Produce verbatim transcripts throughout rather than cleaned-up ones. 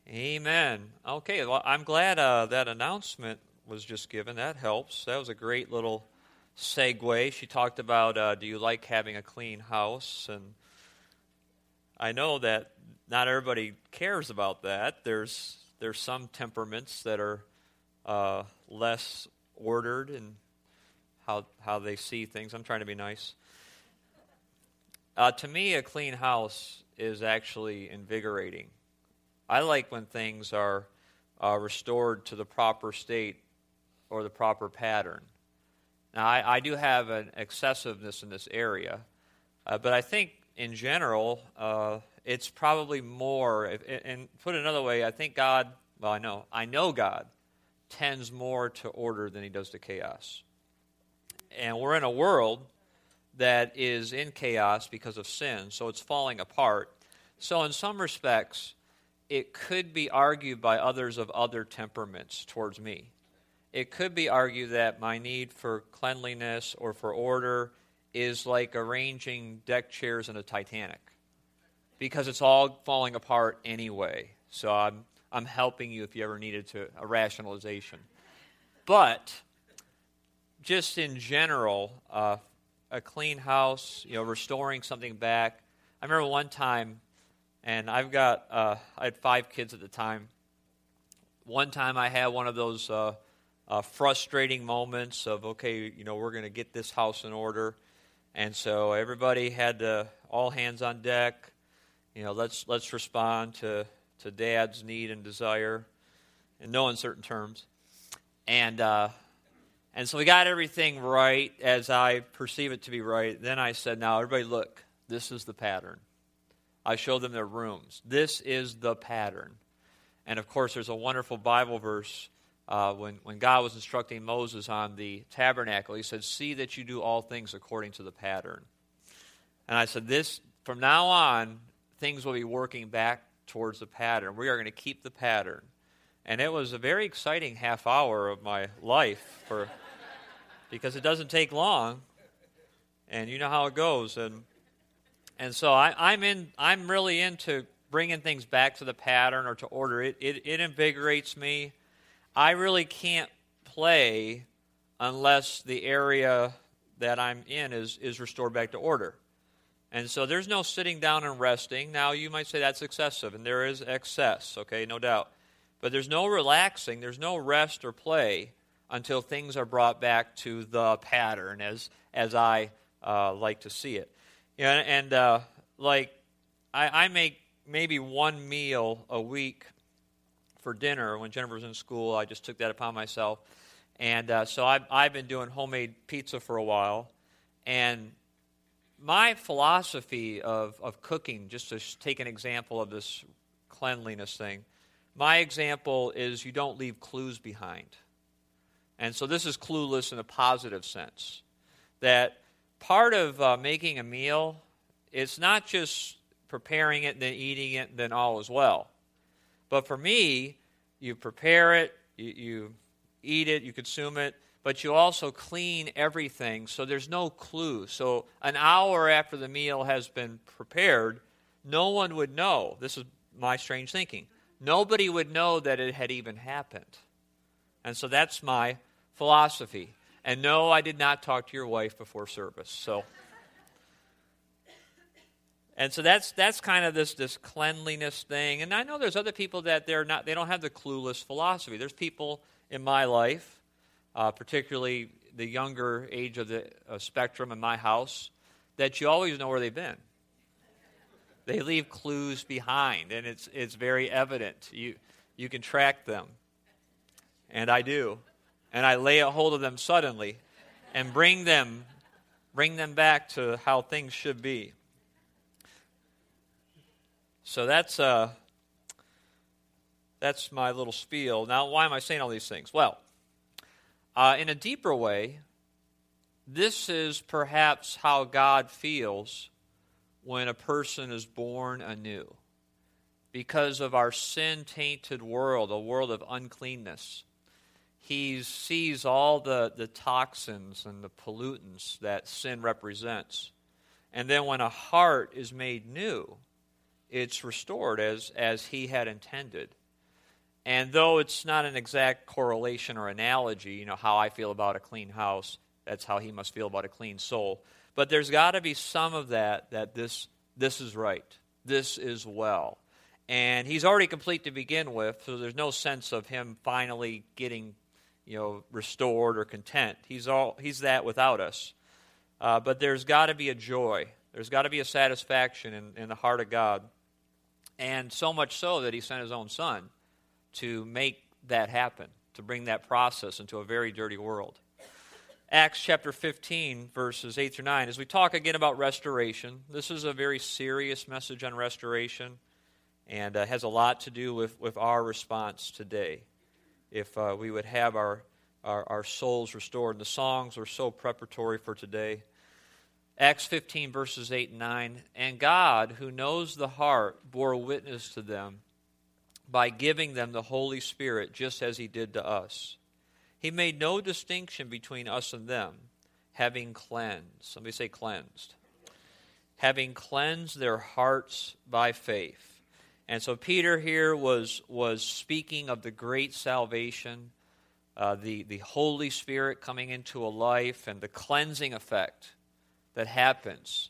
Amen. Okay, well, I'm glad uh, that announcement was just given. That helps. That was a great little segue. She talked about, uh, do you like having a clean house? And I know that not everybody cares about that. There's there's some temperaments that are uh, less ordered in how how they see things. I'm trying to be nice. Uh, to me, a clean house is actually invigorating. I like when things are uh, restored to the proper state or the proper pattern. Now, I, I do have an excessiveness in this area, uh, but I think in general, uh, it's probably more, if, and put it another way, I think God, well, I know, I know God tends more to order than he does to chaos. And we're in a world that is in chaos because of sin, so it's falling apart. So in some respects, it could be argued by others of other temperaments towards me. It could be argued that my need for cleanliness or for order is like arranging deck chairs in a Titanic, because it's all falling apart anyway. So I'm I'm helping you if you ever needed to a rationalization. But just in general, uh, a clean house, you know, restoring something back. I remember one time. And I've got, uh, I had five kids at the time. One time I had one of those uh, uh, frustrating moments of, okay, you know, we're going to get this house in order. And so everybody had to, all hands on deck. You know, let's let's respond to, to Dad's need and desire in no uncertain terms. And, uh, and so we got everything right as I perceive it to be right. Then I said, now everybody look, this is the pattern. I showed them their rooms. This is the pattern. And of course, there's a wonderful Bible verse uh, when, when God was instructing Moses on the tabernacle. He said, see that you do all things according to the pattern. And I said, this, from now on, things will be working back towards the pattern. We are going to keep the pattern. And it was a very exciting half hour of my life for because it doesn't take long. And you know how it goes. And And so I, I'm in. I'm really into bringing things back to the pattern or to order. It, it it invigorates me. I really can't play unless the area that I'm in is is restored back to order. And so there's no sitting down and resting. Now you might say that's excessive, and there is excess. Okay, no doubt. But there's no relaxing. There's no rest or play until things are brought back to the pattern, as as I uh, like to see it. Yeah, and uh, like I, I make maybe one meal a week for dinner. When Jennifer was in school, I just took that upon myself. And uh, so I've, I've been doing homemade pizza for a while. And my philosophy of, of cooking, just to take an example of this cleanliness thing, my example is you don't leave clues behind. And so this is clueless in a positive sense. That part of uh, making a meal, it's not just preparing it and then eating it and then all is well. But for me, you prepare it, you, you eat it, you consume it, but you also clean everything so there's no clue. So an hour after the meal has been prepared, no one would know. This is my strange thinking. Nobody would know that it had even happened. And so that's my philosophy. And no, I did not talk to your wife before service. So, and so that's that's kind of this this cleanliness thing. And I know there's other people that they're not. They don't have the clueless philosophy. There's people in my life, uh, particularly the younger age of the uh, spectrum in my house, that you always know where they've been. They leave clues behind, and it's it's very evident. You you can track them, and I do. And I lay a hold of them suddenly and bring them bring them back to how things should be. So that's uh, that's my little spiel. Now, why am I saying all these things? Well, uh, in a deeper way, this is perhaps how God feels when a person is born anew. Because of our sin-tainted world, a world of uncleanness, He sees all the, the toxins and the pollutants that sin represents. And then when a heart is made new, it's restored as, as He had intended. And though it's not an exact correlation or analogy, you know, how I feel about a clean house, that's how he must feel about a clean soul. But there's got to be some of that, that this this is right. This is well. And he's already complete to begin with, so there's no sense of him finally getting, you know, restored or content. He's all he's that without us. Uh, but there's got to be a joy. There's got to be a satisfaction in, in the heart of God. And so much so that he sent his own son to make that happen, to bring that process into a very dirty world. Acts chapter fifteen, verses eight through nine, as we talk again about restoration, this is a very serious message on restoration, and uh, has a lot to do with, with our response today. If uh, we would have our, our, our souls restored. And the songs are so preparatory for today. Acts fifteen, verses eight and nine, and God, who knows the heart, bore witness to them by giving them the Holy Spirit, just as he did to us. He made no distinction between us and them, having cleansed. Somebody say cleansed. Having cleansed their hearts by faith. And so Peter here was, was speaking of the great salvation, uh, the, the Holy Spirit coming into a life, and the cleansing effect that happens.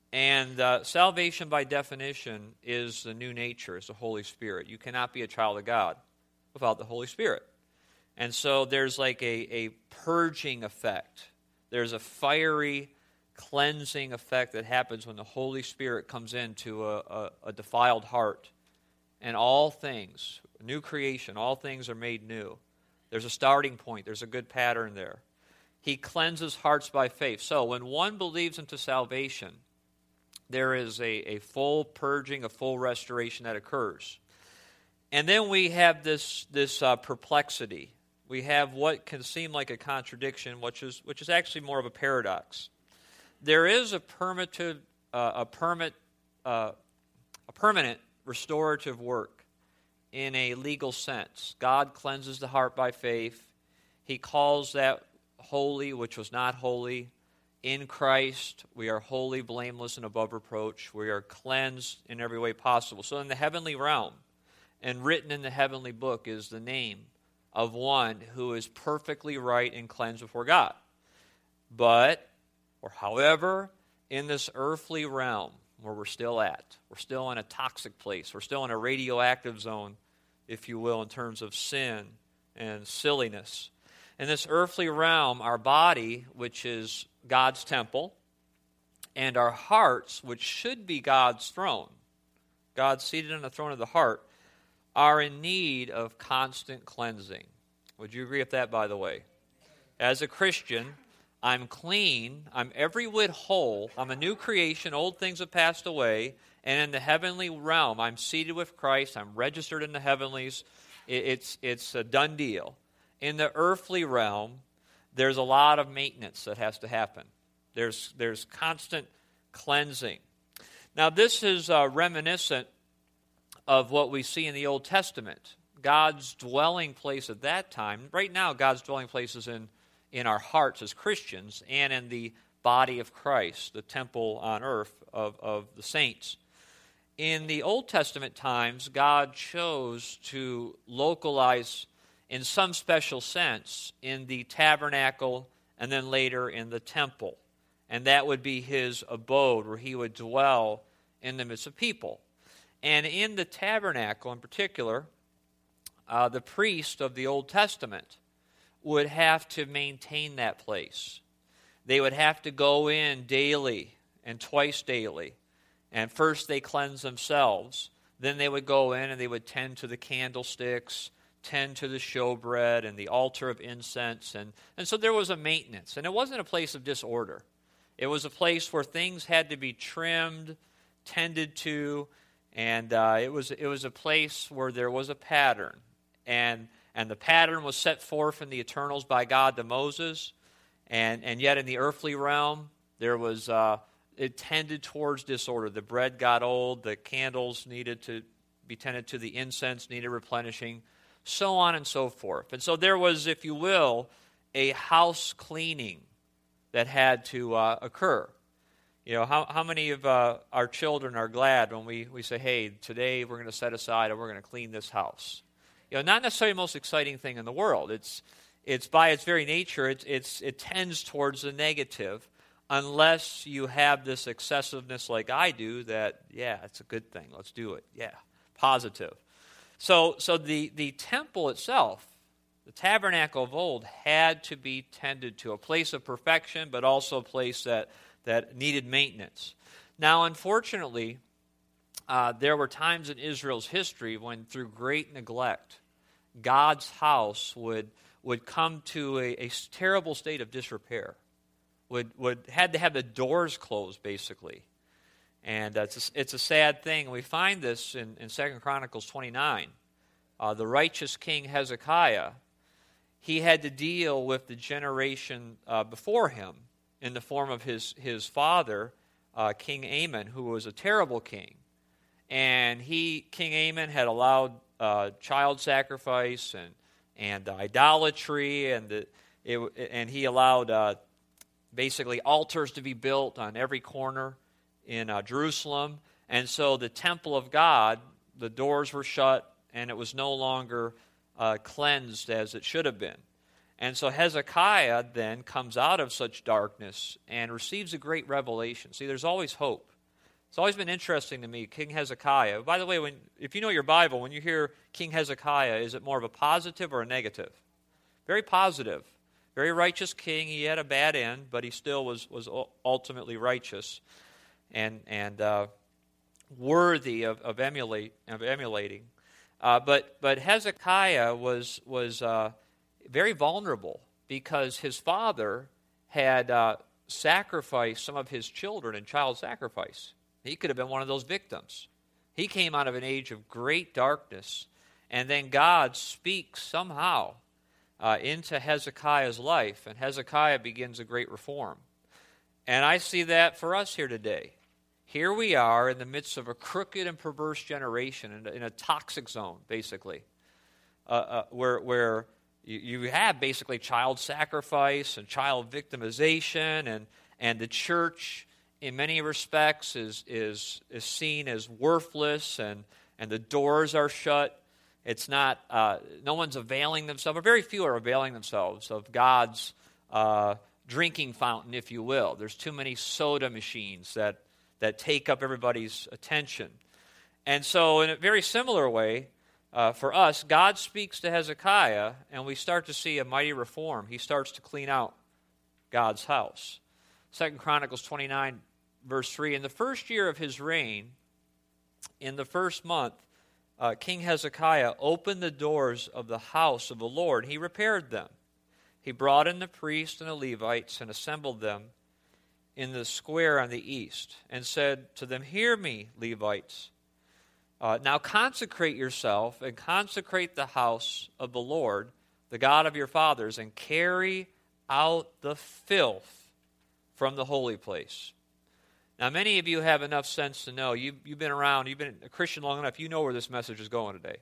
And uh, salvation, by definition, is the new nature, is the Holy Spirit. You cannot be a child of God without the Holy Spirit. And so there's like a, a purging effect. There's a fiery cleansing effect that happens when the Holy Spirit comes into a, a, a defiled heart. And all things, new creation, all things are made new. There's a starting point. There's a good pattern there. He cleanses hearts by faith. So when one believes into salvation, there is a, a full purging, a full restoration that occurs. And then we have this, this uh, perplexity. We have what can seem like a contradiction, which is which is actually more of a paradox. There is a permanent, uh, a permit, uh, a permanent restorative work in a legal sense. God cleanses the heart by faith. He calls that holy, which was not holy. In Christ, we are holy, blameless, and above reproach. We are cleansed in every way possible. So in the heavenly realm, and written in the heavenly book, is the name of one who is perfectly right and cleansed before God. But, or however, in this earthly realm where we're still at, we're still in a toxic place, we're still in a radioactive zone, if you will, in terms of sin and silliness. In this earthly realm, our body, which is God's temple, and our hearts, which should be God's throne, God seated on the throne of the heart, are in need of constant cleansing. Would you agree with that, by the way? As a Christian, I'm clean, I'm every whit whole, I'm a new creation, old things have passed away, and in the heavenly realm, I'm seated with Christ, I'm registered in the heavenlies, it's, it's a done deal. In the earthly realm, there's a lot of maintenance that has to happen. There's, there's constant cleansing. Now, this is uh, reminiscent of what we see in the Old Testament. God's dwelling place at that time, right now God's dwelling place is in, in our hearts as Christians and in the body of Christ, the temple on earth of, of the saints. In the Old Testament times, God chose to localize in some special sense in the tabernacle and then later in the temple. And that would be his abode where he would dwell in the midst of people. And in the tabernacle in particular, uh, the priest of the Old Testament would have to maintain that place. They would have to go in daily and twice daily. And first they cleanse themselves. Then they would go in and they would tend to the candlesticks, tend to the showbread and the altar of incense. And, and so there was a maintenance. And it wasn't a place of disorder. It was a place where things had to be trimmed, tended to, and uh, it was it was a place where there was a pattern. And and the pattern was set forth in the eternals by God to Moses. And, and yet in the earthly realm, there was uh, it tended towards disorder. The bread got old, the candles needed to be tended to, the incense needed replenishing, so on and so forth. And so there was, if you will, a house cleaning that had to uh, occur. You know, how, how many of uh, our children are glad when we, we say, hey, today we're going to set aside and we're going to clean this house? you know, not necessarily the most exciting thing in the world. It's it's by its very nature, it's it's it tends towards the negative, unless you have this excessiveness like I do. That yeah, it's a good thing. Let's do it. Yeah, positive. So so the the temple itself, the tabernacle of old, had to be tended to, a place of perfection, but also a place that that needed maintenance. Now, unfortunately, uh, there were times in Israel's history when, through great neglect, God's house would would come to a, a terrible state of disrepair. Would would had to have the doors closed, basically, and uh, it's a, it's a sad thing. We find this in, in Second Chronicles twenty-nine. Uh, the righteous king Hezekiah, he had to deal with the generation uh, before him in the form of his his father, uh, King Amon, who was a terrible king. And he, King Amon, had allowed uh, child sacrifice and and idolatry, and the, it, and he allowed uh, basically altars to be built on every corner in uh, Jerusalem. And so the temple of God, the doors were shut, and it was no longer uh, cleansed as it should have been. And so Hezekiah then comes out of such darkness and receives a great revelation. See, there's always hope. It's always been interesting to me, King Hezekiah. By the way, when if you know your Bible, when you hear King Hezekiah, is it more of a positive or a negative? Very positive. Very righteous king. He had a bad end, but he still was, was ultimately righteous and and uh, worthy of, of, emulate, of emulating. Uh, but but Hezekiah was, was uh, very vulnerable because his father had uh, sacrificed some of his children in child sacrifice. He could have been one of those victims. He came out of an age of great darkness, and then God speaks somehow uh, into Hezekiah's life, and Hezekiah begins a great reform. And I see that for us here today. Here we are in the midst of a crooked and perverse generation, in a, in a toxic zone, basically, uh, uh, where where you, you have basically child sacrifice and child victimization, and and the church, in many respects, is is is seen as worthless, and, and the doors are shut. It's not, uh, no one's availing themselves, or very few are availing themselves of God's uh, drinking fountain, if you will. There's too many soda machines that, that take up everybody's attention. And so in a very similar way, uh, for us, God speaks to Hezekiah, and we start to see a mighty reform. He starts to clean out God's house. Second Chronicles twenty-nine, verse three, in the first year of his reign, in the first month, uh, King Hezekiah opened the doors of the house of the Lord. He repaired them. He brought in the priests and the Levites and assembled them in the square on the east, and said to them, "Hear me, Levites. Uh, now consecrate yourself and consecrate the house of the Lord, the God of your fathers, and carry out the filth from the holy place." Now, many of you have enough sense to know, you've, you've been around, you've been a Christian long enough, you know where this message is going today.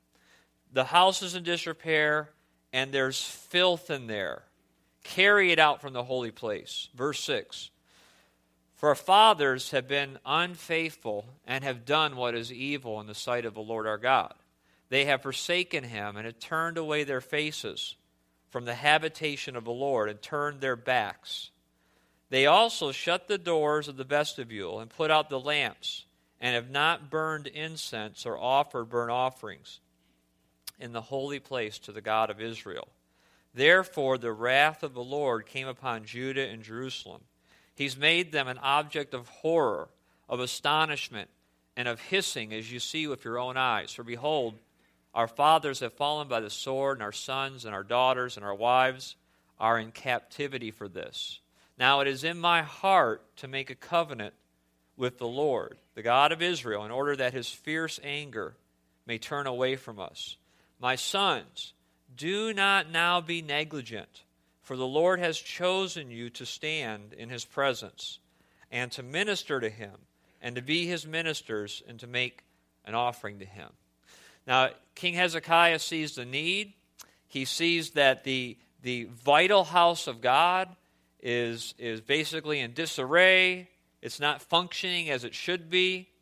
The house is in disrepair, and there's filth in there. Carry it out from the holy place. Verse six, "For our fathers have been unfaithful and have done what is evil in the sight of the Lord our God. They have forsaken him and have turned away their faces from the habitation of the Lord and turned their backs. They also shut the doors of the vestibule and put out the lamps, and have not burned incense or offered burnt offerings in the holy place to the God of Israel. Therefore the wrath of the Lord came upon Judah and Jerusalem. He's made them an object of horror, of astonishment, and of hissing, as you see with your own eyes. For behold, our fathers have fallen by the sword, and our sons and our daughters and our wives are in captivity for this. Now it is in my heart to make a covenant with the Lord, the God of Israel, in order that his fierce anger may turn away from us. My sons, do not now be negligent, for the Lord has chosen you to stand in his presence, and to minister to him, and to be his ministers, and to make an offering to him." Now, King Hezekiah sees the need. He sees that the, the vital house of God is, is basically in disarray. It's not functioning as it should be.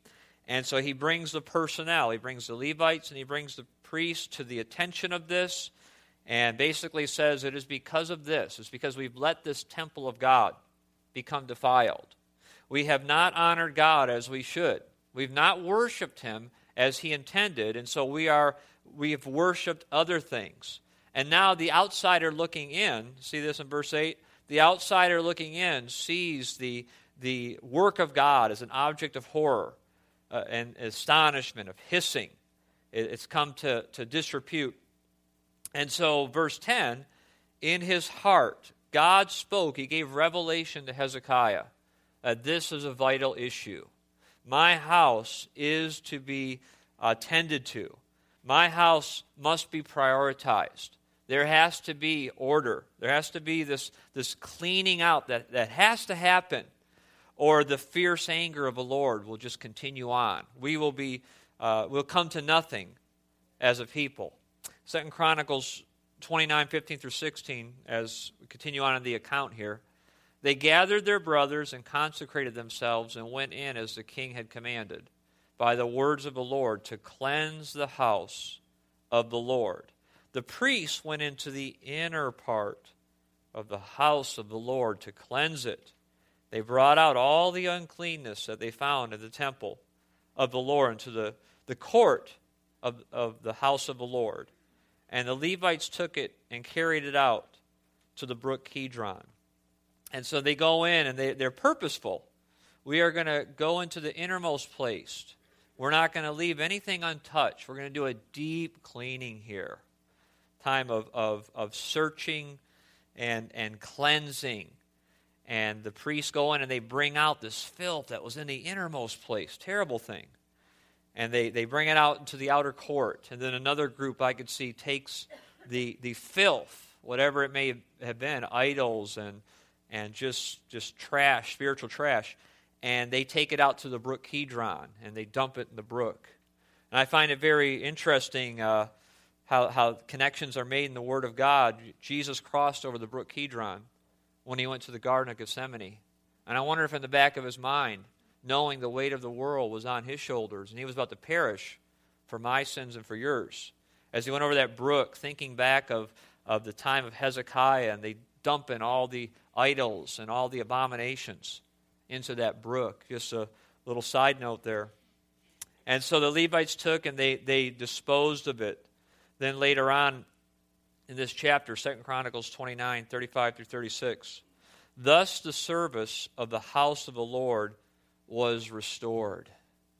And so he brings the personnel. He brings the Levites and he brings the priests to the attention of this, and basically says it is because of this. It's because we've let this temple of God become defiled. We have not honored God as we should. We've not worshiped him as he intended, and so we are we have worshiped other things. And now the outsider looking in, see this in verse eight? The outsider looking in sees the, the work of God as an object of horror uh, and astonishment, of hissing. It, it's come to, to disrepute. And so verse ten, in his heart, God spoke, he gave revelation to Hezekiah that this is a vital issue. My house is to be uh, tended to. My house must be prioritized. There has to be order. There has to be this, this cleaning out that, that has to happen, or the fierce anger of the Lord will just continue on. We will be, uh, will come to nothing as a people. Second Chronicles twenty-nine, fifteen through sixteen, as we continue on in the account here. They gathered their brothers and consecrated themselves and went in as the king had commanded by the words of the Lord to cleanse the house of the Lord. The priests went into the inner part of the house of the Lord to cleanse it. They brought out all the uncleanness that they found in the temple of the Lord into the, the court of, of the house of the Lord. And the Levites took it and carried it out to the brook Kidron. And so they go in and they, they're purposeful. We are going to go into the innermost place. We're not going to leave anything untouched. We're going to do a deep cleaning here. Time of, of, of searching and, and cleansing. And the priests go in and they bring out this filth that was in the innermost place. Terrible thing. And they, they bring it out into the outer court. And then another group I could see takes the, the filth, whatever it may have been, idols and, and just, just trash, spiritual trash, and they take it out to the brook Kidron, and they dump it in the brook. And I find it very interesting uh, how, how connections are made in the Word of God. Jesus crossed over the brook Kidron when he went to the Garden of Gethsemane. And I wonder if in the back of his mind, knowing the weight of the world was on his shoulders, and he was about to perish for my sins and for yours. As he went over that brook, thinking back of, of the time of Hezekiah, and they dump in all the idols and all the abominations into that brook. Just a little side note there. And so the Levites took and they, they disposed of it. Then later on in this chapter, Second Chronicles twenty-nine, thirty-five through thirty-six, thus the service of the house of the Lord was restored.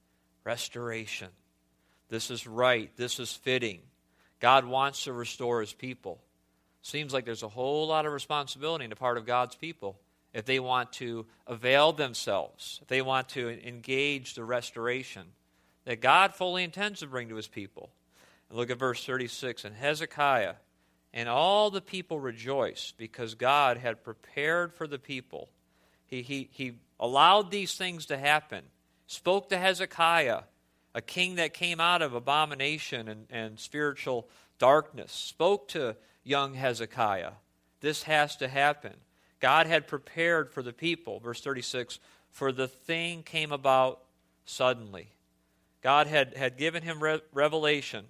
Restoration. This is right. This is fitting. God wants to restore his people. Seems like there's a whole lot of responsibility on the part of God's people if they want to avail themselves, if they want to engage the restoration that God fully intends to bring to his people. And look at verse thirty-six. And Hezekiah and all the people rejoiced because God had prepared for the people. He, he, he allowed these things to happen, spoke to Hezekiah, a king that came out of abomination and, and spiritual darkness, spoke to young Hezekiah. This has to happen. God had prepared for the people, verse thirty-six, for the thing came about suddenly. God had, had given him re- revelation,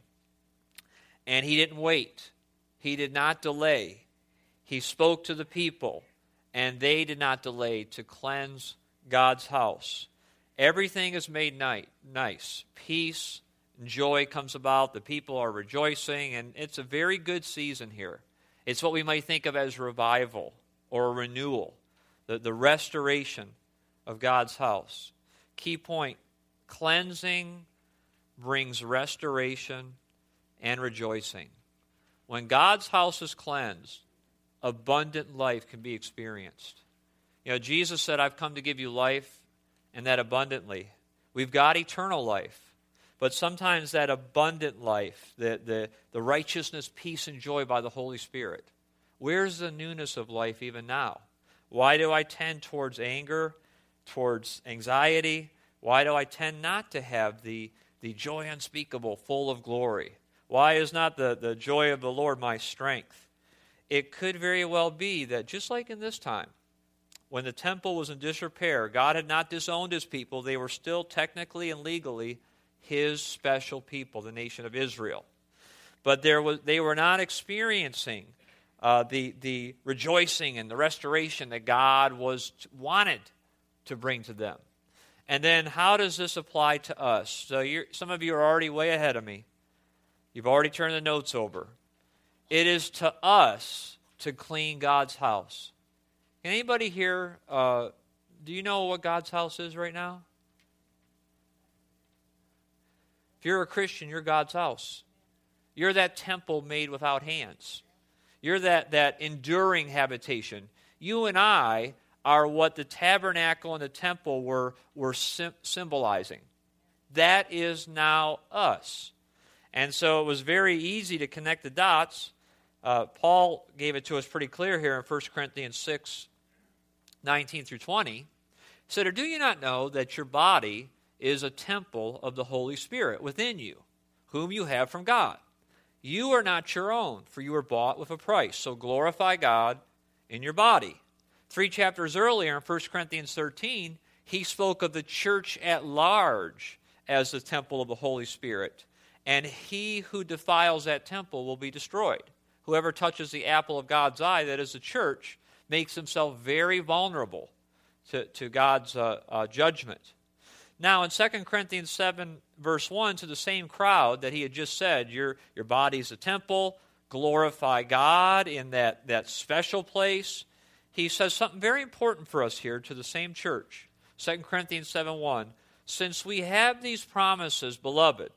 and he didn't wait. He did not delay. He spoke to the people, and they did not delay to cleanse God's house. Everything is made ni- nice. Peace and joy comes about. The people are rejoicing, and it's a very good season here. It's what we might think of as revival or a renewal, the, the restoration of God's house. Key point, cleansing brings restoration and rejoicing. When God's house is cleansed, abundant life can be experienced. You know, Jesus said, I've come to give you life, and that abundantly. We've got eternal life, but sometimes that abundant life, the, the, the righteousness, peace, and joy by the Holy Spirit, where's the newness of life even now? Why do I tend towards anger, towards anxiety? Why do I tend not to have the, the joy unspeakable, full of glory? Why is not the, the joy of the Lord my strength? It could very well be that just like in this time, when the temple was in disrepair, God had not disowned his people. They were still technically and legally his special people, the nation of Israel. But there was, they were not experiencing uh, the, the rejoicing and the restoration that God was wanted to bring to them. And then how does this apply to us? So you're, some of you are already way ahead of me. You've already turned the notes over. It is to us to clean God's house. Can anybody here, uh, do you know what God's house is right now? If you're a Christian, you're God's house. You're that temple made without hands. You're that, that enduring habitation. You and I are what the tabernacle and the temple were, were sim- symbolizing. That is now us. And so it was very easy to connect the dots. Uh, Paul gave it to us pretty clear here in First Corinthians six, nineteen through twenty. He said, "Or do you not know that your body is a temple of the Holy Spirit within you, whom you have from God? You are not your own, for you were bought with a price. So glorify God in your body." Three chapters earlier in First Corinthians thirteen, he spoke of the church at large as the temple of the Holy Spirit. And he who defiles that temple will be destroyed. Whoever touches the apple of God's eye, that is the church, makes himself very vulnerable to, to God's uh, uh, judgment. Now, in Second Corinthians seven, verse one, to the same crowd that he had just said, your, your body's a temple, glorify God in that, that special place, he says something very important for us here to the same church. Second Corinthians seven one, "Since we have these promises, beloved,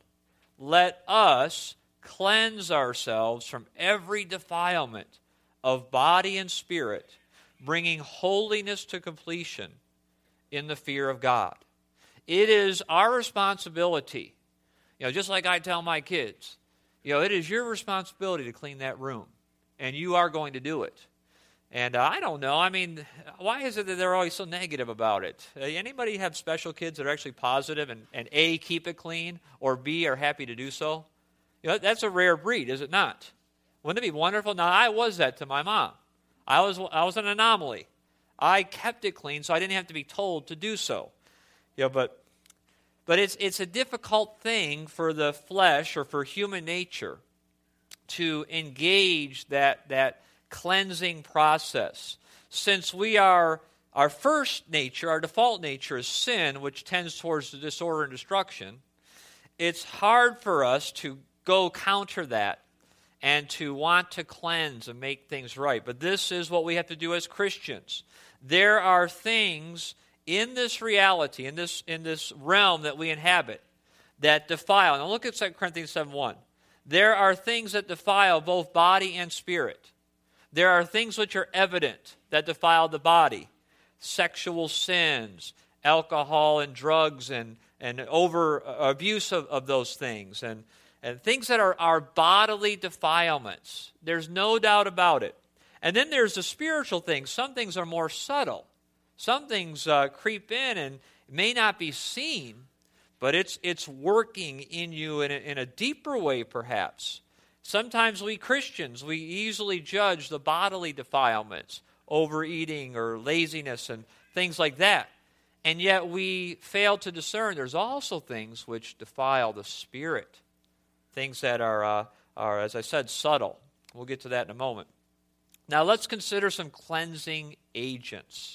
let us cleanse ourselves from every defilement of body and spirit, bringing holiness to completion in the fear of God." It is our responsibility, you know, just like I tell my kids, you know, it is your responsibility to clean that room, and you are going to do it. And uh, I don't know, I mean, why is it that they're always so negative about it? Uh, anybody have special kids that are actually positive and, and A, keep it clean, or B, are happy to do so? You know, that's a rare breed, is it not? Wouldn't it be wonderful? Now, I was that to my mom. I was I was an anomaly. I kept it clean, so I didn't have to be told to do so. You know, but but it's it's a difficult thing for the flesh or for human nature to engage that that cleansing process. Since we are, our first nature, our default nature is sin, which tends towards the disorder and destruction, it's hard for us to go counter that and to want to cleanse and make things right. But this is what we have to do as Christians. There are things in this reality, in this, in this realm that we inhabit, that defile. Now look at Second Corinthians seven one. There are things that defile both body and spirit. There are things which are evident that defile the body. Sexual sins, alcohol and drugs, and, and over uh, abuse of, of those things, and, and things that are, are bodily defilements. There's no doubt about it. And then there's the spiritual things. Some things are more subtle. Some things uh, creep in and may not be seen, but it's it's working in you in a, in a deeper way, perhaps. Sometimes we Christians, we easily judge the bodily defilements, overeating or laziness and things like that. And yet we fail to discern there's also things which defile the spirit. Things that are, uh, are, as I said, subtle. We'll get to that in a moment. Now let's consider some cleansing agents.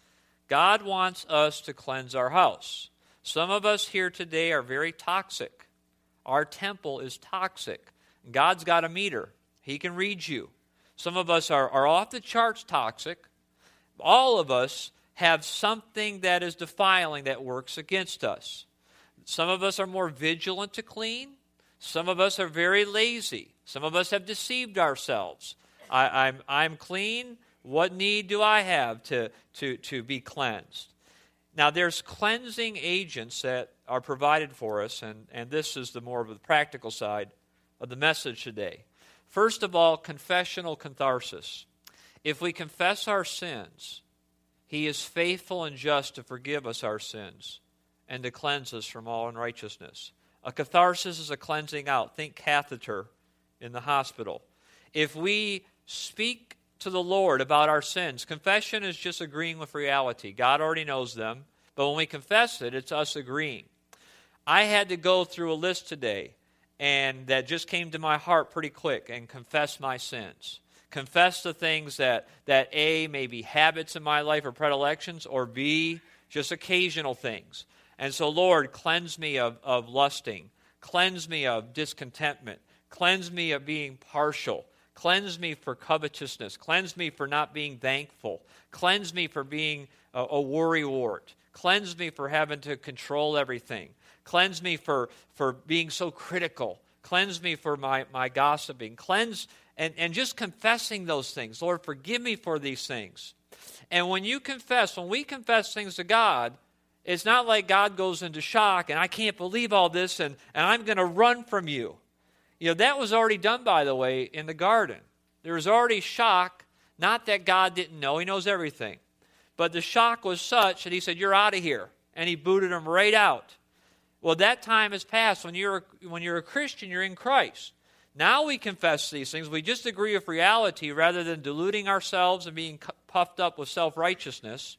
God wants us to cleanse our house. Some of us here today are very toxic. Our temple is toxic. God's got a meter. He can read you. Some of us are, are off the charts toxic. All of us have something that is defiling that works against us. Some of us are more vigilant to clean. Some of us are very lazy. Some of us have deceived ourselves. I, I'm, I'm clean. What need do I have to, to, to be cleansed? Now, there's cleansing agents that are provided for us, and, and this is the more of the practical side of the message today. First of all, confessional catharsis. If we confess our sins, He is faithful and just to forgive us our sins and to cleanse us from all unrighteousness. A catharsis is a cleansing out. Think catheter in the hospital. If we speak to the Lord about our sins. Confession is just agreeing with reality. God already knows them, but when we confess it, it's us agreeing. I had to go through a list today, and that just came to my heart pretty quick, and confess my sins. Confess the things that, that A, may be habits in my life or predilections, or B, just occasional things. And so, Lord, cleanse me of, of lusting. Cleanse me of discontentment. Cleanse me of being partial. Cleanse me for covetousness. Cleanse me for not being thankful. Cleanse me for being a, a worrywart. Cleanse me for having to control everything. Cleanse me for, for being so critical. Cleanse me for my, my gossiping. Cleanse and, and just confessing those things. Lord, forgive me for these things. And when you confess, when we confess things to God, it's not like God goes into shock and I can't believe all this and, and I'm going to run from you. You know, that was already done, by the way, in the garden. There was already shock, not that God didn't know. He knows everything. But the shock was such that he said, you're out of here. And he booted him right out. Well, that time has passed. When you're, a, when you're a Christian, you're in Christ. Now we confess these things. We just agree with reality rather than deluding ourselves and being puffed up with self-righteousness.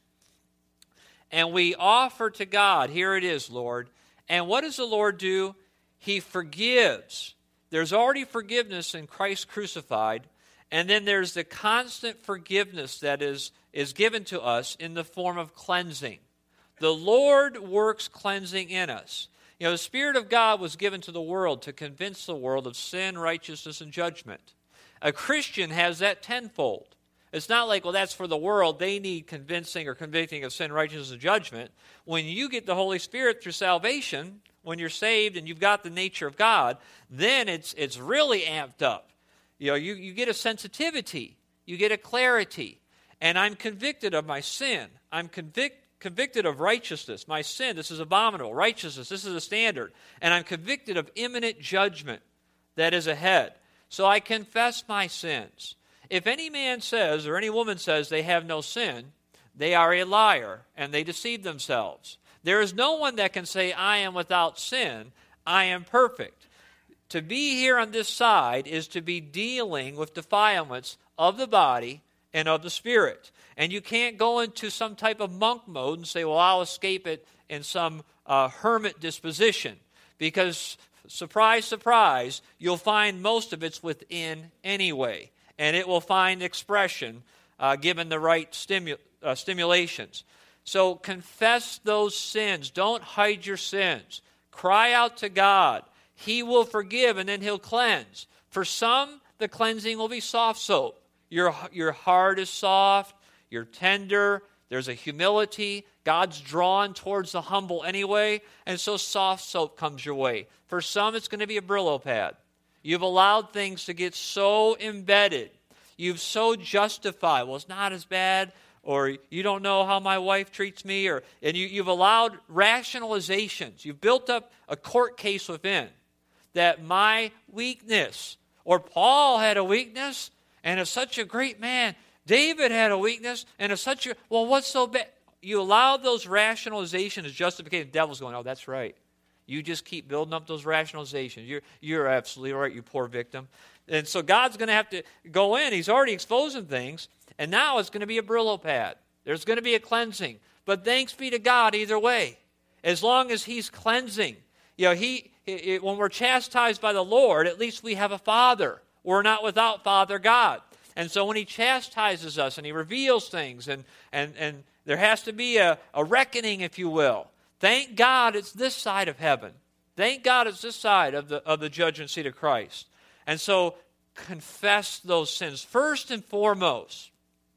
And we offer to God, here it is, Lord. And what does the Lord do? He forgives. There's already forgiveness in Christ crucified. And then there's the constant forgiveness that is, is given to us in the form of cleansing. The Lord works cleansing in us. You know, the Spirit of God was given to the world to convince the world of sin, righteousness, and judgment. A Christian has that tenfold. It's not like, well, that's for the world. They need convincing or convicting of sin, righteousness, and judgment. When you get the Holy Spirit through salvation, when you're saved and you've got the nature of God, then it's it's really amped up. You know, you, you get a sensitivity. You get a clarity. And I'm convicted of my sin. I'm convic- convicted of righteousness. My sin, this is abominable. Righteousness, this is a standard. And I'm convicted of imminent judgment that is ahead. So I confess my sins. If any man says or any woman says they have no sin, they are a liar and they deceive themselves. There is no one that can say, I am without sin, I am perfect. To be here on this side is to be dealing with defilements of the body and of the spirit. And you can't go into some type of monk mode and say, well, I'll escape it in some uh, hermit disposition. Because, surprise, surprise, you'll find most of it's within anyway. And it will find expression uh, given the right stimu- uh, stimulations. So confess those sins. Don't hide your sins. Cry out to God. He will forgive and then He'll cleanse. For some, the cleansing will be soft soap. Your, your heart is soft. You're tender. There's a humility. God's drawn towards the humble anyway. And so soft soap comes your way. For some, it's going to be a Brillo pad. You've allowed things to get so embedded. You've so justified. Well, it's not as bad. Or you don't know how my wife treats me. Or and you, you've allowed rationalizations. You've built up a court case within. That my weakness. Or Paul had a weakness and is such a great man. David had a weakness and is such a... Well, what's so bad? You allowed those rationalizations as justification. The devil's going, oh, that's right. You just keep building up those rationalizations. You're, you're absolutely right, you poor victim. And so God's going to have to go in. He's already exposing things. And now it's going to be a Brillo pad. There's going to be a cleansing. But thanks be to God either way. As long as He's cleansing. You know, he, he when we're chastised by the Lord, at least we have a Father. We're not without Father God. And so when He chastises us and He reveals things, and, and, and there has to be a, a reckoning, if you will. Thank God it's this side of heaven. Thank God it's this side of the, of the judgment seat of Christ. And so confess those sins first and foremost.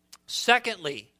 Secondly,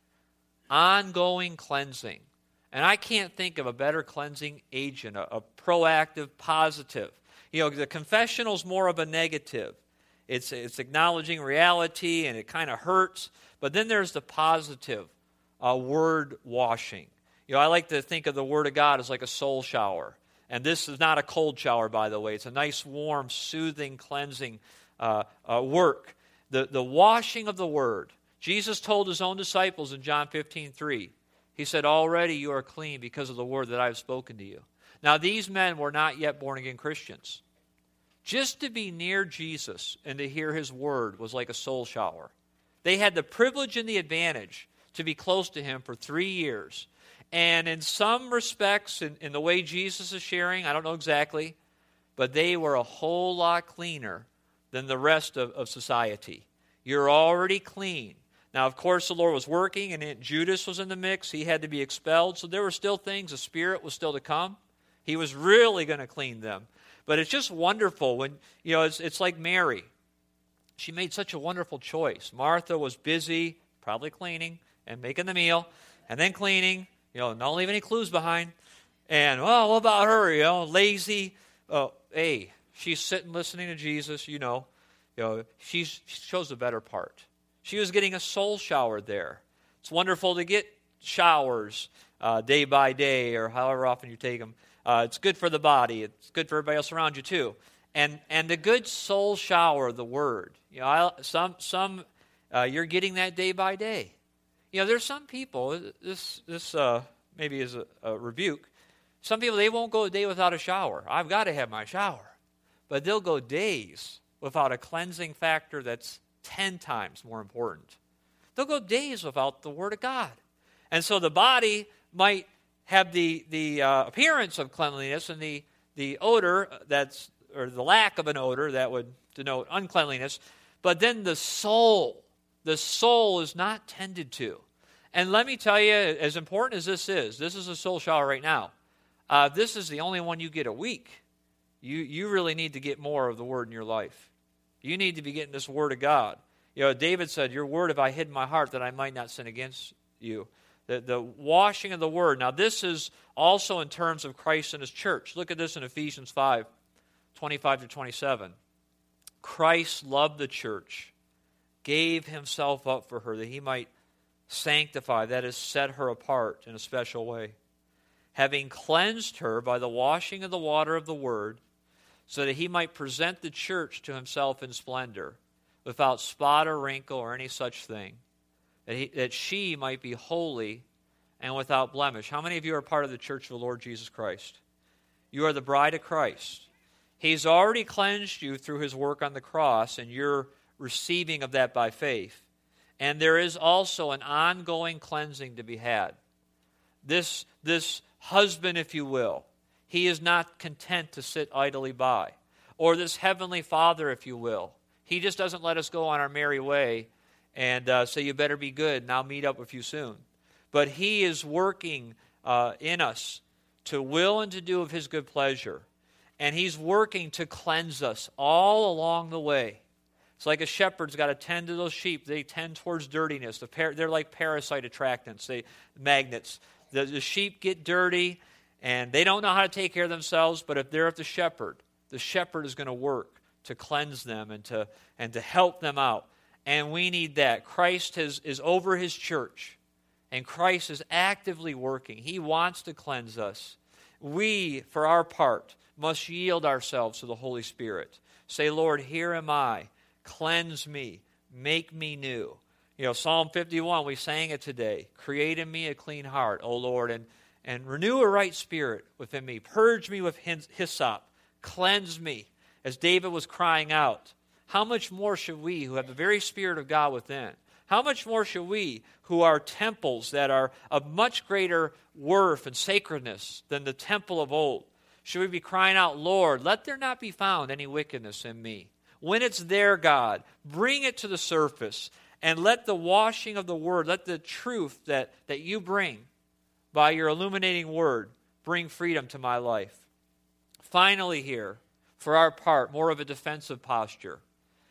ongoing cleansing. And I can't think of a better cleansing agent, a, a proactive, positive. You know, the confessional is more of a negative. It's, it's acknowledging reality and it kind of hurts. But then there's the positive, uh, word washing. You know, I like to think of the Word of God as like a soul shower. And this is not a cold shower, by the way. It's a nice, warm, soothing, cleansing uh, uh, work. The, the washing of the Word. Jesus told His own disciples in John fifteen three, He said, already you are clean because of the Word that I have spoken to you. Now, these men were not yet born-again Christians. Just to be near Jesus and to hear His Word was like a soul shower. They had the privilege and the advantage to be close to him for three years. And in some respects, in, in the way Jesus is sharing, I don't know exactly, but they were a whole lot cleaner than the rest of, of society. You're already clean. Now, of course, the Lord was working, and it, Judas was in the mix. He had to be expelled. So there were still things. The Spirit was still to come. He was really going to clean them. But it's just wonderful when, you know, it's, it's like Mary. She made such a wonderful choice. Martha was busy, probably cleaning and making the meal, and then cleaning, you know, not leave any clues behind. And, well, what about her, you know, lazy? Oh, hey, she's sitting listening to Jesus, you know. You know, she's, she chose the better part. She was getting a soul shower there. It's wonderful to get showers uh, day by day or however often you take them. Uh, it's good for the body. It's good for everybody else around you too. And and a good soul shower of the Word. You know, I, some some uh, you're getting that day by day. You know, there's some people. This this uh, maybe is a, a rebuke. Some people, they won't go a day without a shower. I've got to have my shower, but they'll go days without a cleansing factor that's ten times more important. They'll go days without the Word of God. And so the body might have the, the uh, appearance of cleanliness and the, the odor that's, or the lack of an odor that would denote uncleanliness, but then the soul, the soul is not tended to. And let me tell you, as important as this is, this is a soul shower right now. Uh, this is the only one you get a week. You, you really need to get more of the Word in your life. You need to be getting this Word of God. You know, David said, your Word have I hid in my heart that I might not sin against you. The, the washing of the Word. Now, this is also in terms of Christ and His church. Look at this in Ephesians five, twenty-five to twenty-seven. Christ loved the church, gave Himself up for her, that He might sanctify, that is, set her apart in a special way, having cleansed her by the washing of the water of the Word, so that He might present the church to Himself in splendor, without spot or wrinkle or any such thing, that, he, that she might be holy and without blemish. How many of you are part of the church of the Lord Jesus Christ? You are the bride of Christ. He's already cleansed you through His work on the cross, and you're receiving of that by faith. And there is also an ongoing cleansing to be had. This, this husband, if you will, he is not content to sit idly by. Or this heavenly Father, if you will, He just doesn't let us go on our merry way and uh, say, you better be good, and I'll meet up with you soon. But He is working uh, in us to will and to do of His good pleasure. And He's working to cleanse us all along the way. It's like a shepherd's got to tend to those sheep. They tend towards dirtiness. The par- they're like parasite attractants, they, magnets. The, the sheep get dirty, and they don't know how to take care of themselves, but if they're at the shepherd, the shepherd is going to work to cleanse them and to and to help them out. And we need that. Christ has, is over His church, and Christ is actively working. He wants to cleanse us. We, for our part, must yield ourselves to the Holy Spirit. Say, Lord, here am I. Cleanse me. Make me new. You know, Psalm fifty-one, we sang it today. Create in me a clean heart, O Lord, and, and renew a right spirit within me. Purge me with hyssop. Cleanse me. As David was crying out, how much more should we, who have the very Spirit of God within, how much more should we, who are temples that are of much greater worth and sacredness than the temple of old, should we be crying out, Lord, let there not be found any wickedness in me. When it's there, God, bring it to the surface, and let the washing of the Word, let the truth that, that you bring by your illuminating Word bring freedom to my life. Finally here, for our part, more of a defensive posture.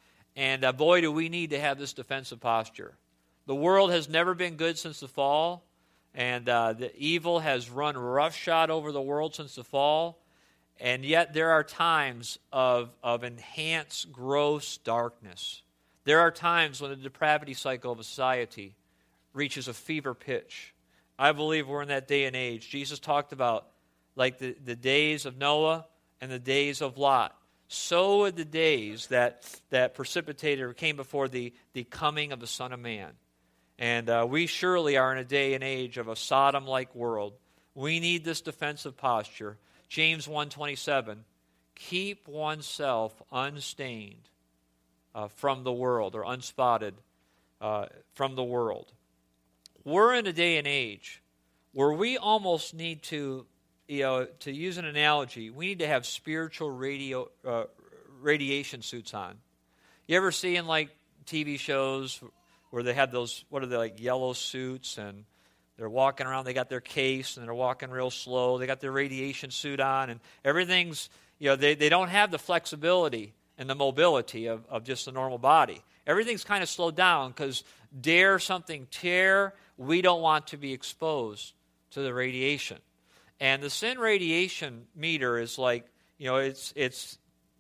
And uh, boy, do we need to have this defensive posture. The world has never been good since the fall, and uh, the evil has run roughshod over the world since the fall, and yet there are times of, of enhanced gross darkness. There are times when the depravity cycle of a society reaches a fever pitch. I believe we're in that day and age. Jesus talked about like the, the days of Noah and the days of Lot. So are the days that, that precipitated or came before the, the coming of the Son of Man. And uh, we surely are in a day and age of a Sodom-like world. We need this defensive posture. James one twenty-seven, keep oneself unstained uh, from the world, or unspotted uh, from the world. We're in a day and age where we almost need to, you know, to use an analogy, we need to have spiritual radio uh, radiation suits on. You ever see in like T V shows where they have those, what are they, like yellow suits, and they're walking around, they got their case, and they're walking real slow, they got their radiation suit on, and everything's, you know, they, they don't have the flexibility and the mobility of, of just the normal body. Everything's kind of slowed down because dare something tear, we don't want to be exposed to the radiation. And the sin radiation meter is like, you know, it's it's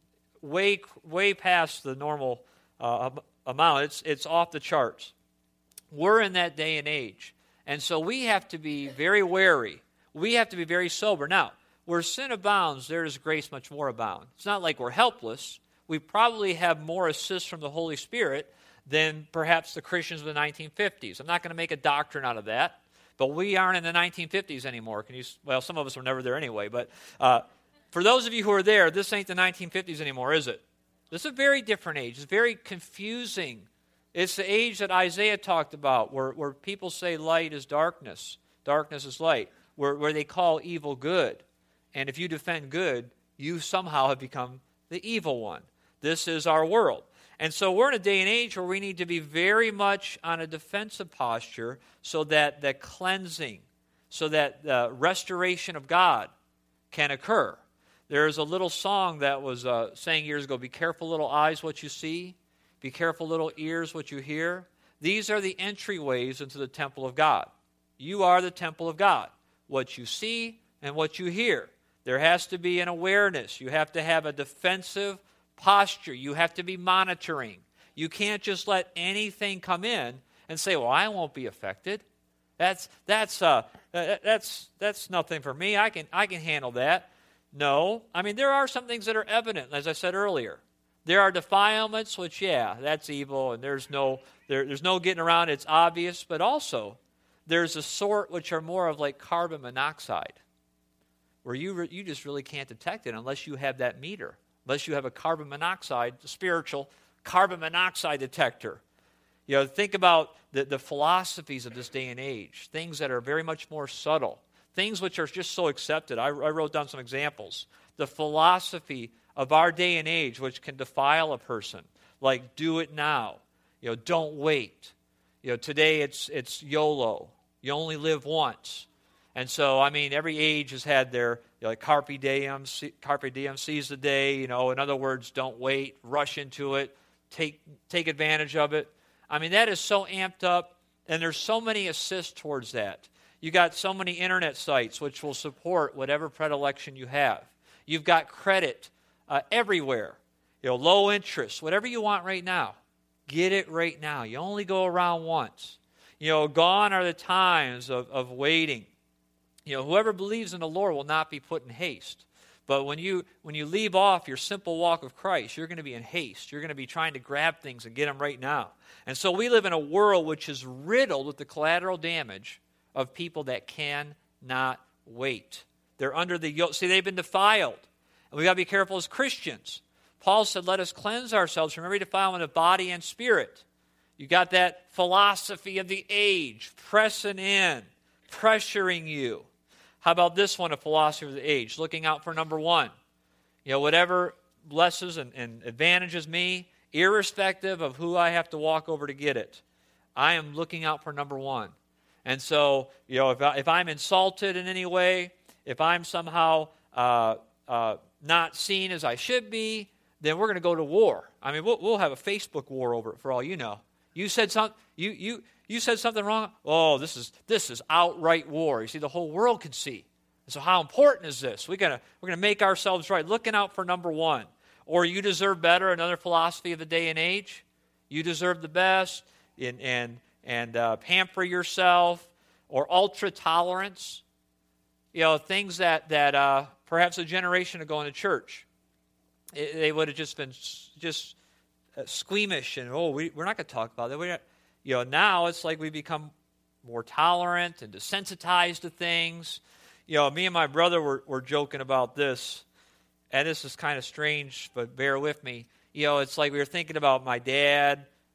way way past the normal uh, amount. It's it's off the charts. We're in that day and age. And so we have to be very wary. We have to be very sober. Now, where sin abounds, there is grace much more abound. It's not like we're helpless. We probably have more assist from the Holy Spirit than perhaps the Christians of the nineteen fifties. I'm not going to make a doctrine out of that, but we aren't in the nineteen fifties anymore. Can you? Well, some of us were never there anyway, but uh, for those of you who are there, this ain't the nineteen fifties anymore, is it? This is a very different age. It's very confusing. It's the age that Isaiah talked about, where, where people say light is darkness, darkness is light, where, where they call evil good. And if you defend good, you somehow have become the evil one. This is our world. And so we're in a day and age where we need to be very much on a defensive posture so that the cleansing, so that the restoration of God can occur. There's a little song that was uh, saying years ago, be careful little eyes what you see, be careful little ears what you hear. These are the entryways into the temple of God. You are the temple of God, what you see and what you hear. There has to be an awareness. You have to have a defensive posture. You have to be monitoring. You can't just let anything come in and say, well, I won't be affected. That's that's uh that's that's nothing for me. I can I can handle that. No. I mean, there are some things that are evident, as I said earlier. There are defilements, which, yeah, that's evil, and there's no there, there's no getting around it. It's obvious. But also, there's a sort which are more of like carbon monoxide, where you re, you just really can't detect it unless you have that meter. Unless you have a carbon monoxide, spiritual carbon monoxide detector. You know, think about the, the philosophies of this day and age, things that are very much more subtle, things which are just so accepted. I, I wrote down some examples. The philosophy of our day and age, which can defile a person, like do it now. You know, don't wait. You know, today it's it's YOLO. You only live once. And so, I mean, every age has had their, you know, like carpe diem, carpe diem, seize the day. You know, in other words, don't wait, rush into it, take take advantage of it. I mean, that is so amped up, and there's so many assists towards that. You got so many internet sites which will support whatever predilection you have. You've got credit uh, everywhere. You know, low interest, whatever you want right now, get it right now. You only go around once. You know, gone are the times of, of waiting. You know, whoever believes in the Lord will not be put in haste. But when you when you leave off your simple walk of Christ, you're going to be in haste. You're going to be trying to grab things and get them right now. And so we live in a world which is riddled with the collateral damage of people that cannot wait. They're under the yoke. See, they've been defiled. And we've got to be careful as Christians. Paul said, let us cleanse ourselves from every defilement of body and spirit. You got that philosophy of the age pressing in, pressuring you. How about this one, a philosophy of the age? Looking out for number one. You know, whatever blesses and, and advantages me, irrespective of who I have to walk over to get it, I am looking out for number one. And so, you know, if, I, if I'm insulted in any way, if I'm somehow uh, uh, not seen as I should be, then we're going to go to war. I mean, we'll, we'll have a Facebook war over it for all you know. You said something. You you. You said something wrong? Oh, this is this is outright war. You see, the whole world can see. And so how important is this? We're gonna we're gonna make ourselves right, looking out for number one. Or you deserve better, another philosophy of the day and age. You deserve the best, and and and uh, pamper yourself, or ultra tolerance. You know, things that that uh, perhaps a generation ago in the church, it, they would have just been just uh, squeamish and oh, we, we're not going to talk about that. We're not, You know, now it's like we become more tolerant and desensitized to things. You know, me and my brother were, were joking about this, and this is kind of strange, but bear with me. You know, it's like we were thinking about my dad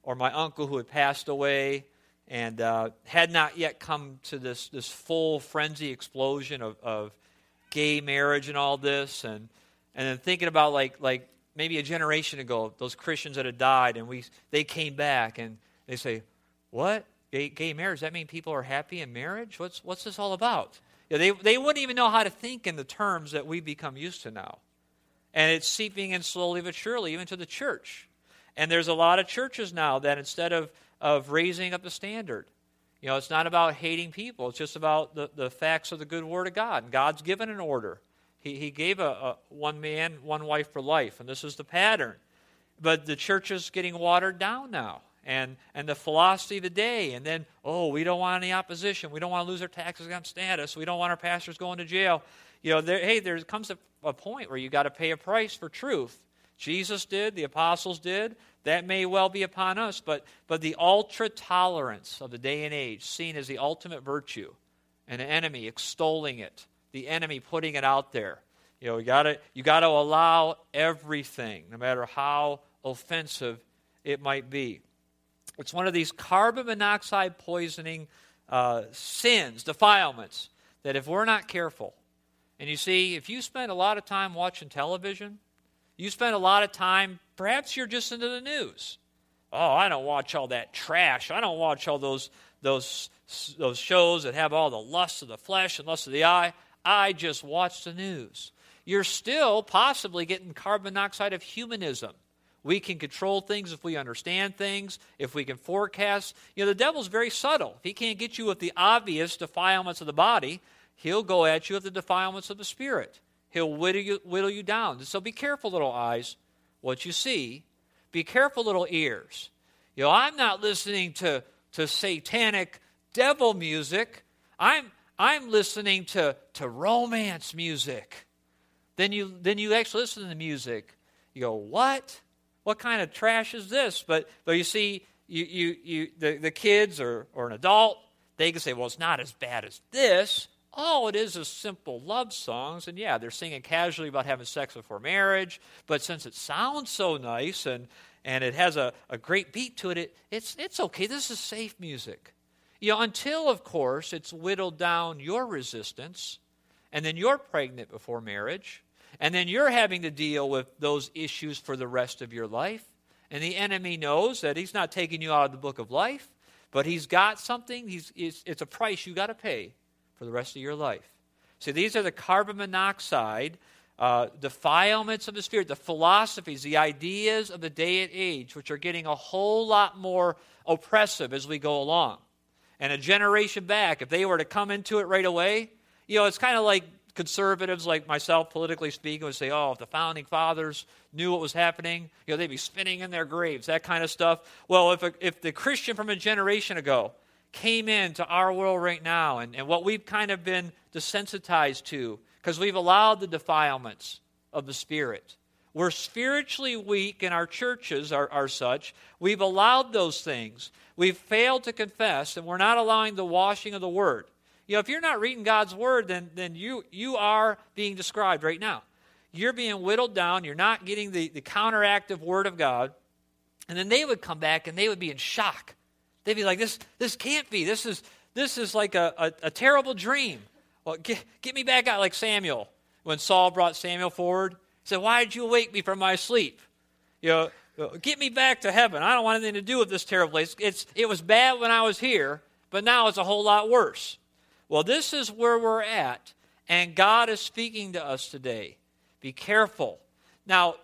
or my uncle who had passed away and uh, had not yet come to this, this full frenzy explosion of, of gay marriage and all this, and and then thinking about like like maybe a generation ago, those Christians that had died, and we they came back and they say, what? Gay, gay marriage? Does that mean people are happy in marriage? What's what's this all about? You know, they they wouldn't even know how to think in the terms that we've become used to now. And it's seeping in slowly but surely even to the church. And there's a lot of churches now that instead of, of raising up the standard, you know, it's not about hating people. It's just about the, the facts of the good word of God. And God's given an order. He, he gave a, a one man, one wife for life, and this is the pattern. But the church is getting watered down now. And and the philosophy of the day, and then, oh, we don't want any opposition. We don't want to lose our tax exempt status. We don't want our pastors going to jail. You know, there, hey, there comes a, a point where you got to pay a price for truth. Jesus did, the apostles did. That may well be upon us, but but the ultra-tolerance of the day and age, seen as the ultimate virtue, and the enemy extolling it, the enemy putting it out there. You know, you gotta you gotta allow everything, no matter how offensive it might be. It's one of these carbon monoxide poisoning uh, sins, defilements, that if we're not careful, and you see, if you spend a lot of time watching television, you spend a lot of time, perhaps you're just into the news. Oh, I don't watch all that trash. I don't watch all those those those shows that have all the lust of the flesh and lust of the eye. I just watch the news. You're still possibly getting carbon monoxide of humanism. We can control things if we understand things, if we can forecast. You know, the devil's very subtle. If he can't get you with the obvious defilements of the body, he'll go at you with the defilements of the spirit. He'll whittle you, whittle you down. So be careful, little eyes, what you see. Be careful, little ears. You know, I'm not listening to, to satanic devil music. I'm I'm listening to, to romance music. Then you then you actually listen to the music. You go, what? What kind of trash is this? But but you see, you you you the, the kids or or an adult, they can say, well, it's not as bad as this. All it is is simple love songs, and yeah, they're singing casually about having sex before marriage, but since it sounds so nice and, and it has a, a great beat to it, it, it's it's okay. This is safe music. You know, until, of course, it's whittled down your resistance, and then you're pregnant before marriage, and then you're having to deal with those issues for the rest of your life, and the enemy knows that he's not taking you out of the book of life, but he's got something, he's it's, it's a price you got to pay for the rest of your life. See, these are the carbon monoxide uh, defilements of the spirit, the philosophies, the ideas of the day and age, which are getting a whole lot more oppressive as we go along. And a generation back, if they were to come into it right away, you know, it's kind of like conservatives like myself, politically speaking, would say, oh, if the founding fathers knew what was happening, you know, they'd be spinning in their graves, that kind of stuff. Well, if a, if the Christian from a generation ago came into our world right now, and, and what we've kind of been desensitized to, because we've allowed the defilements of the Spirit. We're spiritually weak, and our churches are, are such. We've allowed those things. We've failed to confess, and we're not allowing the washing of the Word. You know, if you're not reading God's Word, then, then you, you are being described right now. You're being whittled down. You're not getting the, the counteractive Word of God. And then they would come back, and they would be in shock. They'd be like, this this can't be. This is this is like a, a, a terrible dream. Well, get, get me back out like Samuel. When Saul brought Samuel forward, he said, why did you wake me from my sleep? You know, get me back to heaven. I don't want anything to do with this terrible place. It's, it was bad when I was here, but now it's a whole lot worse. Well, this is where we're at, and God is speaking to us today. Be careful. Now,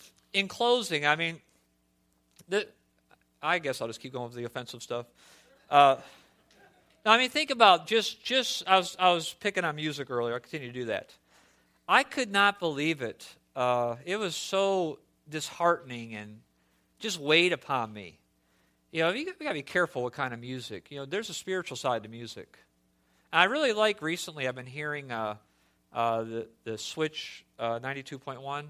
in closing, I mean, the, I guess I'll just keep going with the offensive stuff. Uh, now, I mean, think about just, just I was, I was picking on music earlier. I'll continue to do that. I could not believe it. Uh, it was so disheartening and just weighed upon me. You know, you got to be careful what kind of music. You know, there's a spiritual side to music. And I really like recently, I've been hearing uh, uh, the, the Switch uh, ninety-two point one.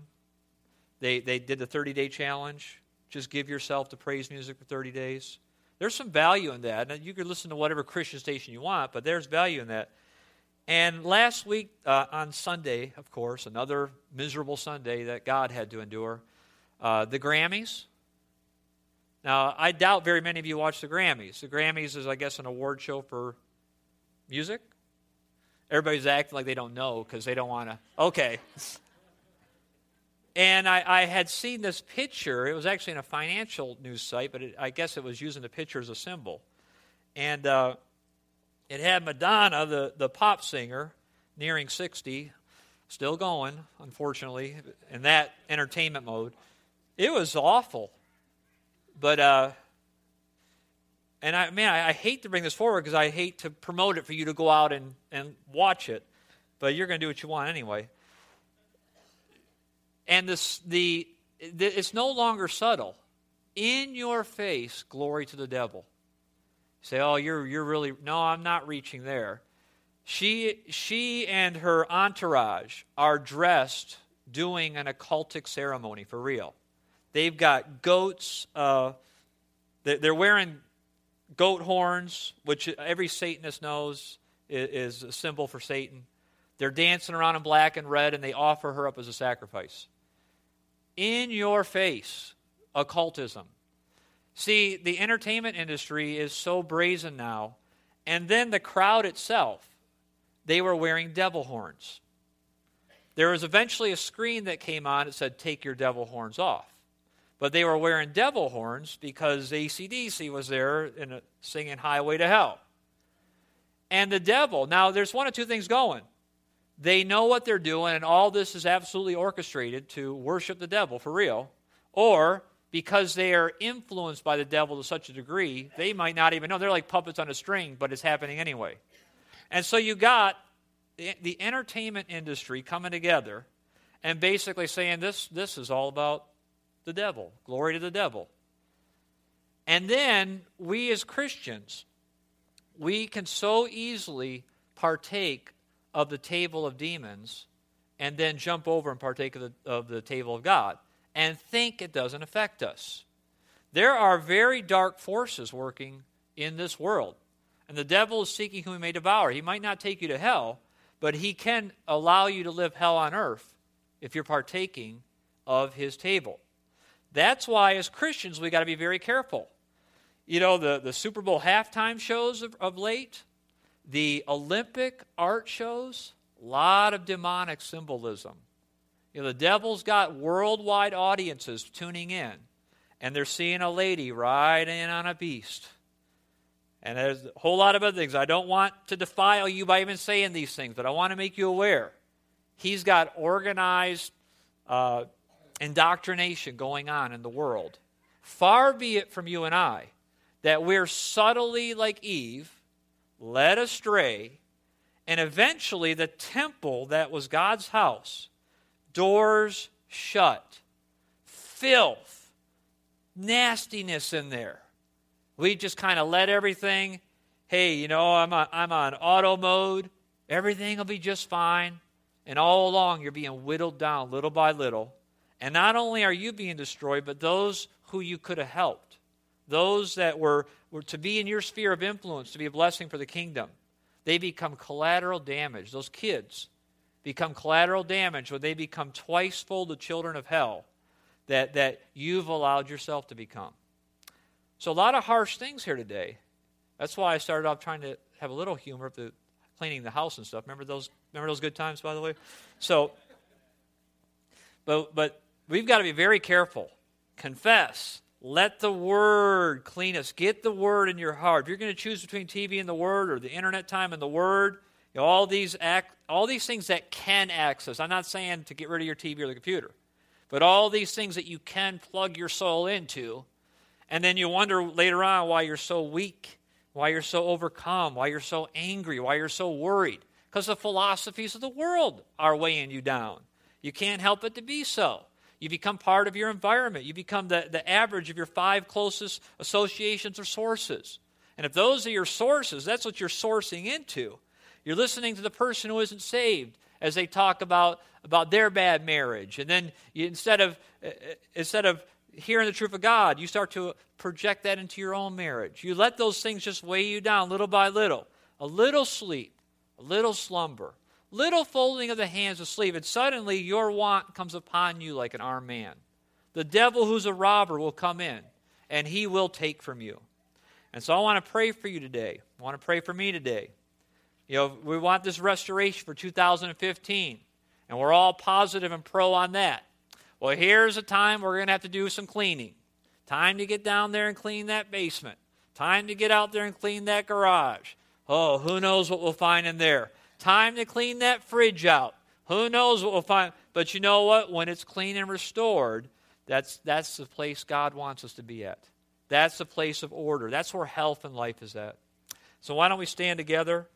They, they did the thirty-day challenge. Just give yourself to praise music for thirty days. There's some value in that. Now, you can listen to whatever Christian station you want, but there's value in that. And last week uh, on Sunday, of course, another miserable Sunday that God had to endure, uh, the Grammys. Now, I doubt very many of you watch the Grammys. The Grammys is, I guess, an award show for music. Everybody's acting like they don't know because they don't want to. Okay. And I, I had seen this picture. It was actually in a financial news site, but it, I guess it was using the picture as a symbol. And uh, it had Madonna, the, the pop singer, nearing sixty, still going, unfortunately, in that entertainment mode. It was awful. But, uh, and I, man, I, I hate to bring this forward because I hate to promote it for you to go out and, and watch it. But you're going to do what you want anyway. And this, the, the it's no longer subtle. In your face, glory to the devil. You say, oh, you're you're really, no, I'm not reaching there. She she and her entourage are dressed doing an occultic ceremony for real. They've got goats. Uh, they're wearing goat horns, which every Satanist knows is a symbol for Satan. They're dancing around in black and red, and they offer her up as a sacrifice. In your face, occultism. See, the entertainment industry is so brazen now, and then the crowd itself, they were wearing devil horns. There was eventually a screen that came on that said, take your devil horns off. But they were wearing devil horns because A C D C was there in a, singing Highway to Hell. And the devil, now there's one of two things going. They know what they're doing, and all this is absolutely orchestrated to worship the devil for real. Or, because they are influenced by the devil to such a degree, they might not even know. They're like puppets on a string, but it's happening anyway. And so you got the, the entertainment industry coming together and basically saying this, this is all about the devil. Glory to the devil. And then we as Christians, we can so easily partake of the table of demons and then jump over and partake of the, of the table of God and think it doesn't affect us. There are very dark forces working in this world. And the devil is seeking whom he may devour. He might not take you to hell, but he can allow you to live hell on earth if you're partaking of his table. That's why, as Christians, we got to be very careful. You know, the, the Super Bowl halftime shows of, of late, the Olympic art shows, a lot of demonic symbolism. You know, the devil's got worldwide audiences tuning in, and they're seeing a lady ride in on a beast. And there's a whole lot of other things. I don't want to defile you by even saying these things, but I want to make you aware. He's got organized uh, indoctrination going on in the world. Far be it from you and I that we're subtly like Eve, led astray, and eventually the temple that was God's house, doors shut, filth, nastiness in there. We just kind of let everything, hey, you know, I'm on, I'm on auto mode, everything will be just fine, and all along you're being whittled down little by little. And not only are you being destroyed, but those who you could have helped, those that were, were to be in your sphere of influence, to be a blessing for the kingdom, they become collateral damage. Those kids become collateral damage when they become twice-fold the children of hell that, that you've allowed yourself to become. So a lot of harsh things here today. That's why I started off trying to have a little humor of the cleaning the house and stuff. Remember those? Remember those good times, by the way? So, but but we've got to be very careful. Confess. Let the Word clean us. Get the Word in your heart. If you're going to choose between T V and the Word, or the internet time and the Word, you know, all these act, all these things that can access. I'm not saying to get rid of your T V or the computer, but all these things that you can plug your soul into. And then you wonder later on why you're so weak, why you're so overcome, why you're so angry, why you're so worried. Because the philosophies of the world are weighing you down. You can't help it to be so. You become part of your environment. You become the, the average of your five closest associations or sources. And if those are your sources, that's what you're sourcing into. You're listening to the person who isn't saved as they talk about, about their bad marriage. And then you, instead of uh, instead of hearing the truth of God, you start to project that into your own marriage. You let those things just weigh you down little by little. A little sleep, a little slumber, little folding of the hands of sleep, and suddenly your want comes upon you like an armed man. The devil who's a robber will come in, and He will take from you. And so I want to pray for you today. I want to pray for me today. You know, we want this restoration for two thousand fifteen, and we're all positive and pro on that. Well, here's a time we're going to have to do some cleaning. Time to get down there and clean that basement. Time to get out there and clean that garage. Oh, who knows what we'll find in there. Time to clean that fridge out. Who knows what we'll find. But you know what? When it's clean and restored, that's, that's the place God wants us to be at. That's the place of order. That's where health and life is at. So why don't we stand together?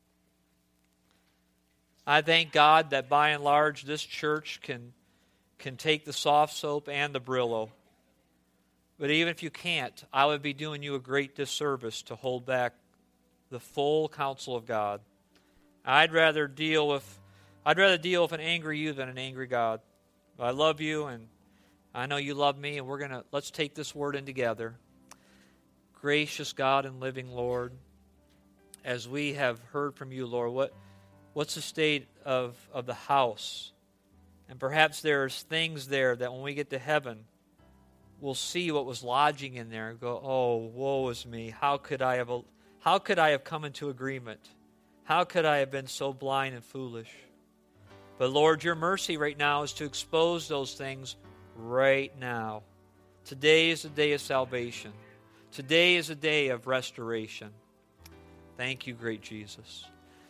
I thank God that by and large this church can, can take the soft soap and the Brillo. But even if you can't, I would be doing you a great disservice to hold back the full counsel of God. I'd rather deal with I'd rather deal with an angry you than an angry God. But I love you, and I know you love me, and we're gonna let's take this word in together. Gracious God and living Lord, as we have heard from you, Lord, what what's the state of, of the house? And perhaps there's things there that when we get to heaven, we'll see what was lodging in there and go, oh, woe is me. How could I have a, how could I have come into agreement? How could I have been so blind and foolish? But Lord, your mercy right now is to expose those things right now. Today is the day of salvation. Today is a day of restoration. Thank you, great Jesus.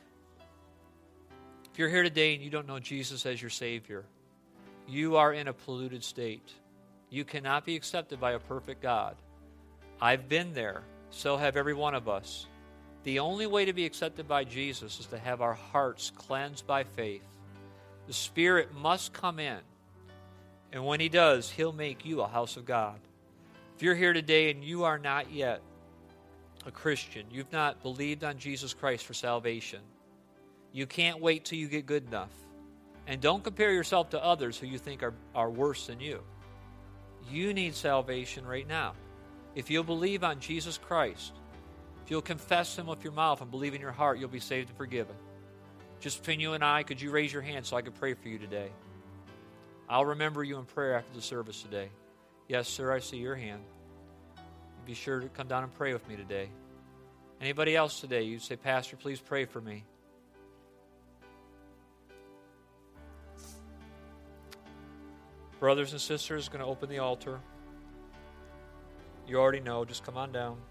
If you're here today and you don't know Jesus as your Savior, you are in a polluted state. You cannot be accepted by a perfect God. I've been there. So have every one of us. The only way to be accepted by Jesus is to have our hearts cleansed by faith. The Spirit must come in. And when He does, He'll make you a house of God. If you're here today and you are not yet a Christian, you've not believed on Jesus Christ for salvation, you can't wait till you get good enough. And don't compare yourself to others who you think are, are worse than you. You need salvation right now. If you'll believe on Jesus Christ, if you'll confess Him with your mouth and believe in your heart, you'll be saved and forgiven. Just between you and I, could you raise your hand so I could pray for you today? I'll remember you in prayer after the service today. Yes, sir, I see your hand. Be sure to come down and pray with me today. Anybody else today, you'd say, Pastor, please pray for me. Brothers and sisters, going to open the altar. You already know, just come on down.